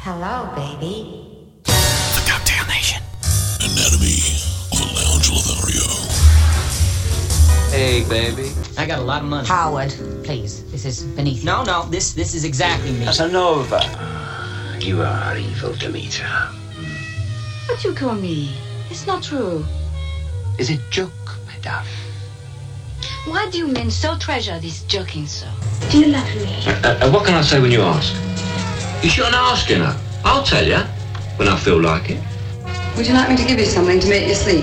Hello, baby. The Cocktail Nation. Anatomy of a Lounge Lothario. Hey, baby. I got a lot of money. Howard, please. This is beneath you. No, this is exactly me. Casanova. You are evil, Demeter. What you call me? It's not true. Is it joke, madame? Why do you men so treasure this joking so? Do you love me? What can I say when you ask? You shouldn't ask, you know. I'll tell you when I feel like it. Would you like me to give you something to make you sleep?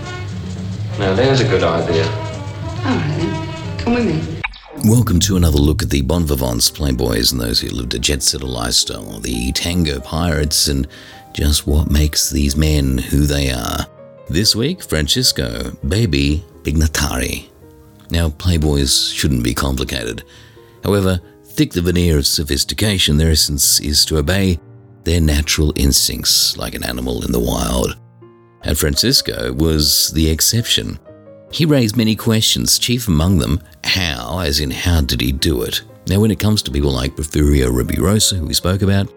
Now, there's a good idea. All right, then. Come with me. Welcome to another look at the bon vivants, playboys, and those who lived a jet-setter lifestyle, the tango pirates, and just what makes these men who they are. This week, Francisco Baby Pignatari. Now, playboys shouldn't be complicated. However, thick the veneer of sophistication, their essence is to obey their natural instincts like an animal in the wild. And Francisco was the exception. He raised many questions, chief among them, how, as in how did he do it? Now, when it comes to people like Porfirio Rubirosa, who we spoke about,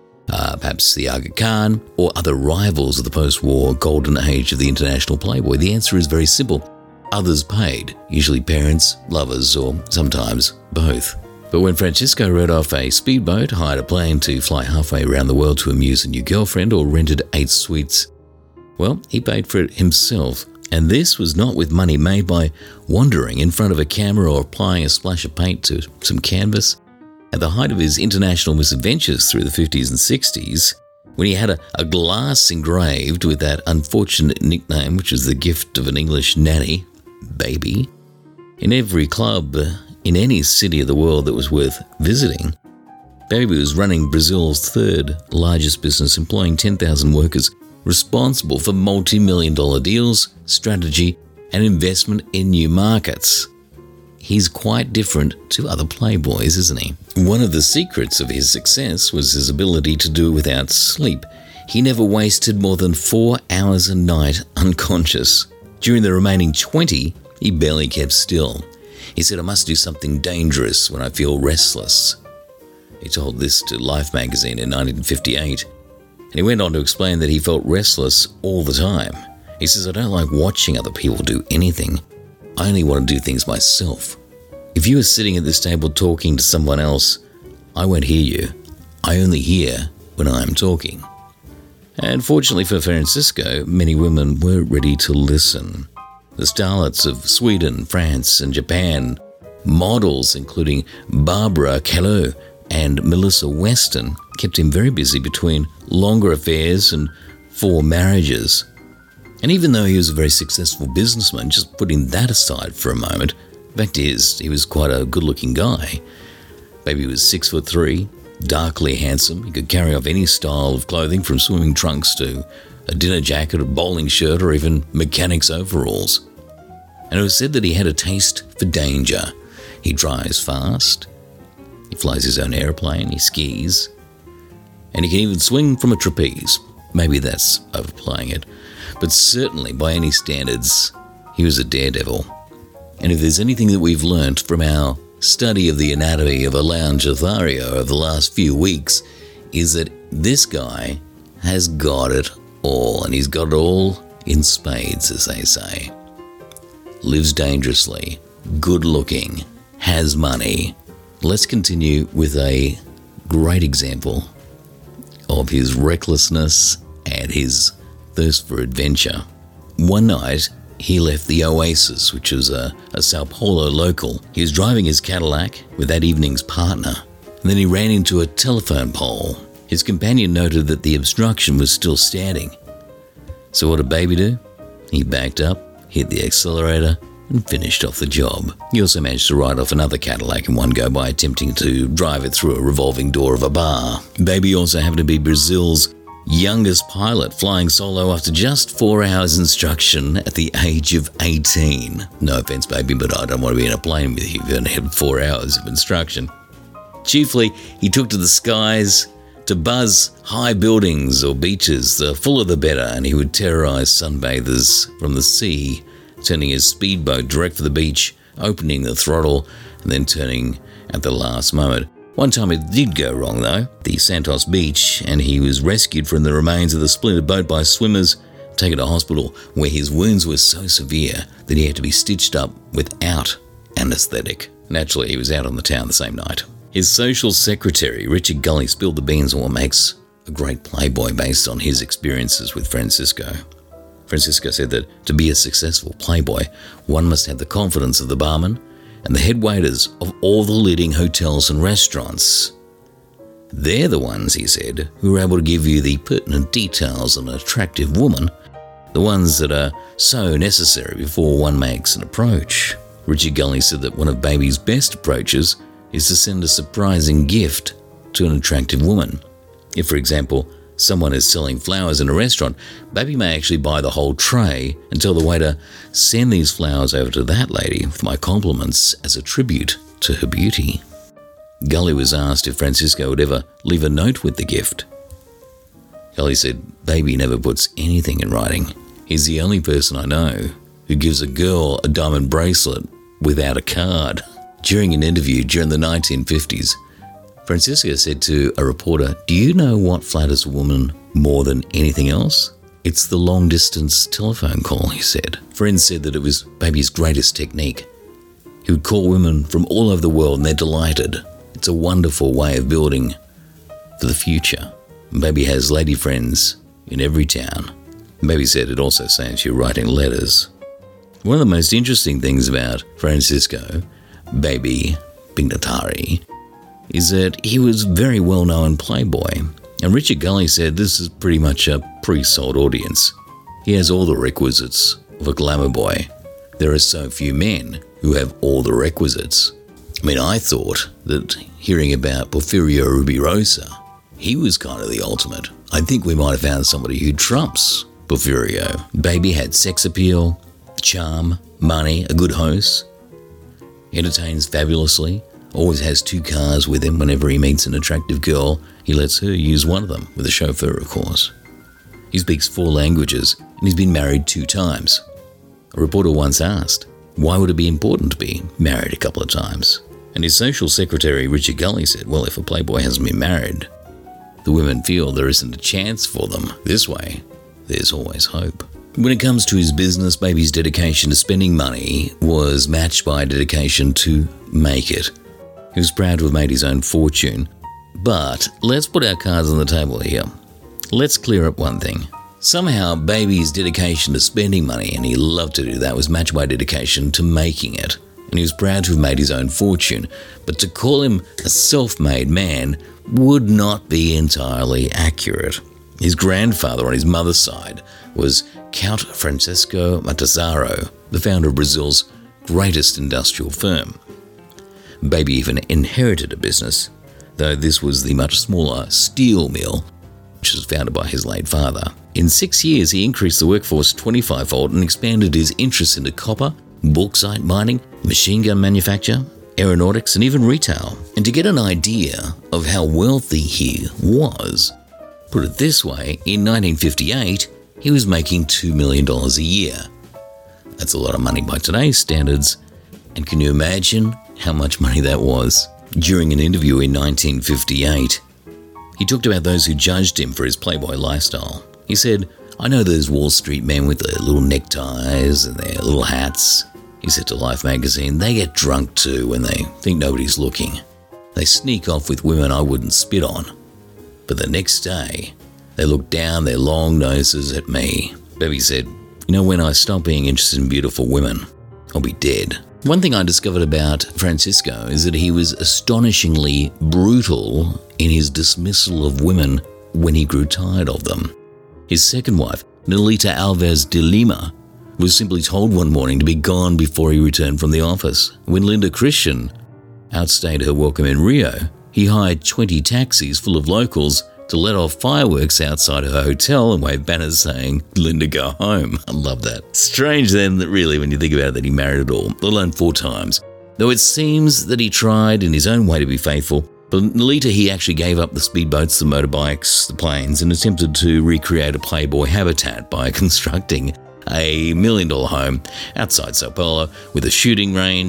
perhaps the Aga Khan, or other rivals of the post-war golden age of the international playboy, the answer is very simple. Others paid, usually parents, lovers, or sometimes both. But when Francisco rode off a speedboat, hired a plane to fly halfway around the world to amuse a new girlfriend, or rented 8 suites, well, he paid for it himself. And this was not with money made by wandering in front of a camera or applying a splash of paint to some canvas. At the height of his international misadventures through the 50s and 60s, when he had a glass engraved with that unfortunate nickname, which was the gift of an English nanny, Baby, in every club in any city of the world that was worth visiting, Baby was running Brazil's third largest business, employing 10,000 workers, responsible for multi-million-dollar deals, strategy, and investment in new markets. He's quite different to other playboys, isn't he? One of the secrets of his success was his ability to do it without sleep. He never wasted more than 4 hours a night unconscious. During the remaining 20, he barely kept still. He said, I must do something dangerous when I feel restless. He told this to Life magazine in 1958. And he went on to explain that he felt restless all the time. He says, I don't like watching other people do anything. I only want to do things myself. If you are sitting at this table talking to someone else, I won't hear you. I only hear when I am talking. And fortunately for Francisco, many women were ready to listen. The starlets of Sweden, France, and Japan, models including Barbara Callew and Melissa Weston, kept him very busy between longer affairs and 4 marriages. And even though he was a very successful businessman, just putting that aside for a moment, the fact is, he was quite a good-looking guy. Baby was 6'3", darkly handsome. He could carry off any style of clothing from swimming trunks to a dinner jacket, a bowling shirt, or even mechanic's overalls. And it was said that he had a taste for danger. He drives fast, he flies his own airplane, he skis, and he can even swing from a trapeze. Maybe that's overplaying it, but certainly by any standards, he was a daredevil. And if there's anything that we've learnt from our study of the anatomy of a lounge Lothario over the last few weeks, is that this guy has got it all, and he's got it all in spades, as they say. Lives dangerously, good looking, has money. Let's continue with a great example of his recklessness and his thirst for adventure. One night, he left the Oasis, which was a Sao Paulo local. He was driving his Cadillac with that evening's partner, and then he ran into a telephone pole. His companion noted that the obstruction was still standing. So what did Baby do? He backed up, hit the accelerator, and finished off the job. He also managed to ride off another Cadillac in one go by attempting to drive it through a revolving door of a bar. Baby also happened to be Brazil's youngest pilot, flying solo after just 4 hours instruction at the age of 18. No offense, Baby, but I don't want to be in a plane with you if you only had 4 hours of instruction. Chiefly, he took to the skies to buzz high buildings or beaches, the fuller the better, and he would terrorize sunbathers from the sea, turning his speedboat direct for the beach, opening the throttle, and then turning at the last moment. One time it did go wrong though, the Santos Beach, and he was rescued from the remains of the splintered boat by swimmers, taken to hospital where his wounds were so severe that he had to be stitched up without anaesthetic. Naturally, he was out on the town the same night. His social secretary, Richard Gully, spilled the beans on what makes a great playboy based on his experiences with Francisco. Francisco said that to be a successful playboy, one must have the confidence of the barman and the head waiters of all the leading hotels and restaurants. They're the ones, he said, who are able to give you the pertinent details on an attractive woman, the ones that are so necessary before one makes an approach. Richard Gully said that one of Baby's best approaches is to send a surprising gift to an attractive woman. If, for example, someone is selling flowers in a restaurant, Baby may actually buy the whole tray and tell the waiter, "Send these flowers over to that lady with my compliments as a tribute to her beauty." Gully was asked if Francisco would ever leave a note with the gift. Gully said, "Baby never puts anything in writing. He's the only person I know who gives a girl a diamond bracelet without a card." During an interview during the 1950s, Francisco said to a reporter, "Do you know what flatters a woman more than anything else? It's the long-distance telephone call," he said. Friends said that it was Baby's greatest technique. He would call women from all over the world and they're delighted. It's a wonderful way of building for the future. Baby has lady friends in every town. Baby said it also saves you writing letters. One of the most interesting things about Francisco, Baby Pignatari, is that he was a very well-known playboy. And Richard Gully said this is pretty much a pre-sold audience. He has all the requisites of a glamour boy. There are so few men who have all the requisites. I mean, I thought that hearing about Porfirio Rubirosa, he was kind of the ultimate. I think we might have found somebody who trumps Porfirio. Baby had sex appeal, charm, money, a good host, entertains fabulously, always has 2 cars with him. Whenever he meets an attractive girl, he lets her use one of them, with a chauffeur, of course. He speaks 4 languages, and he's been married 2 times. A reporter once asked, why would it be important to be married a couple of times? And his social secretary, Richard Gully, said, well, if a playboy hasn't been married, the women feel there isn't a chance for them. This way, there's always hope. When it comes to his business, Baby's dedication to spending money was matched by a dedication to make it. He was proud to have made his own fortune. But let's put our cards on the table here. Let's clear up one thing. Somehow, Baby's dedication to spending money, and he loved to do that, was matched by dedication to making it. And he was proud to have made his own fortune. But to call him a self-made man would not be entirely accurate. His grandfather on his mother's side was Count Francesco Matazzaro, the founder of Brazil's greatest industrial firm. Baby even inherited a business, though this was the much smaller steel mill, which was founded by his late father. In 6 years, he increased the workforce 25-fold and expanded his interests into copper, bauxite mining, machine gun manufacture, aeronautics, and even retail. And to get an idea of how wealthy he was, put it this way, in 1958, he was making $2 million a year. That's a lot of money by today's standards, and can you imagine how much money that was? During an interview in 1958, he talked about those who judged him for his playboy lifestyle. He said, I know those Wall Street men with their little neckties and their little hats. He said to Life magazine, they get drunk too when they think nobody's looking. They sneak off with women I wouldn't spit on. But the next day, they look down their long noses at me. Baby said, you know, when I stop being interested in beautiful women, I'll be dead. One thing I discovered about Francisco is that he was astonishingly brutal in his dismissal of women when he grew tired of them. His second wife, Nolita Alves de Lima, was simply told one morning to be gone before he returned from the office. When Linda Christian outstayed her welcome in Rio, he hired 20 taxis full of locals to let off fireworks outside her hotel and wave banners saying, Linda, go home. I love that. Strange then that really, when you think about it, that he married it all, let alone 4 times. Though it seems that he tried in his own way to be faithful, but later he actually gave up the speedboats, the motorbikes, the planes, and attempted to recreate a playboy habitat by constructing a $1 million home outside Sao Paulo with a shooting range,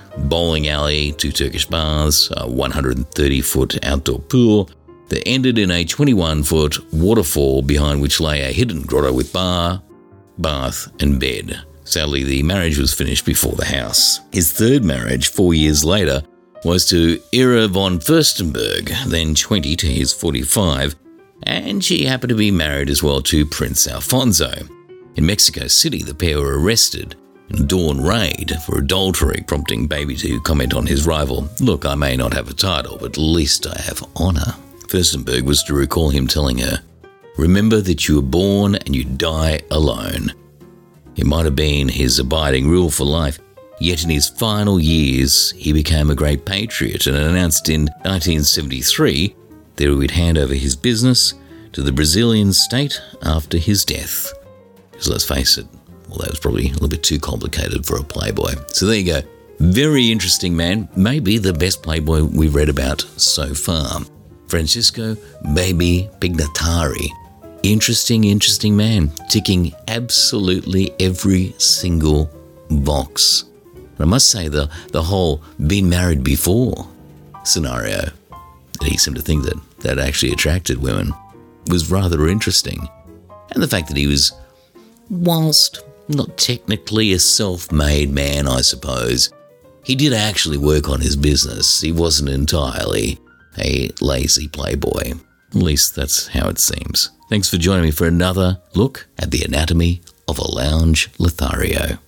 bowling alley, 2 Turkish baths, a 130-foot outdoor pool that ended in a 21-foot waterfall behind which lay a hidden grotto with bar, bath and bed. Sadly, the marriage was finished before the house. His third marriage, 4 years later, was to Ira von Furstenberg, then 20 to his 45, and she happened to be married as well to Prince Alfonso. In Mexico City, the pair were arrested in a dawn raid for adultery, prompting Baby to comment on his rival, "Look, I may not have a title, but at least I have honour." Furstenberg was to recall him telling her, "Remember that you were born and you die alone." It might have been his abiding rule for life, yet in his final years he became a great patriot and announced in 1973 that he would hand over his business to the Brazilian state after his death. Because let's face it, well, that was probably a little bit too complicated for a playboy. So there you go. Very interesting man. Maybe the best playboy we've read about so far. Francisco Baby Pignatari. Interesting man. Ticking absolutely every single box. And I must say the whole been married before scenario that he seemed to think that actually attracted women was rather interesting. And the fact that he was, whilst not technically a self-made man, I suppose, he did actually work on his business. He wasn't entirely a lazy playboy. At least that's how it seems. Thanks for joining me for another look at the anatomy of a lounge Lothario.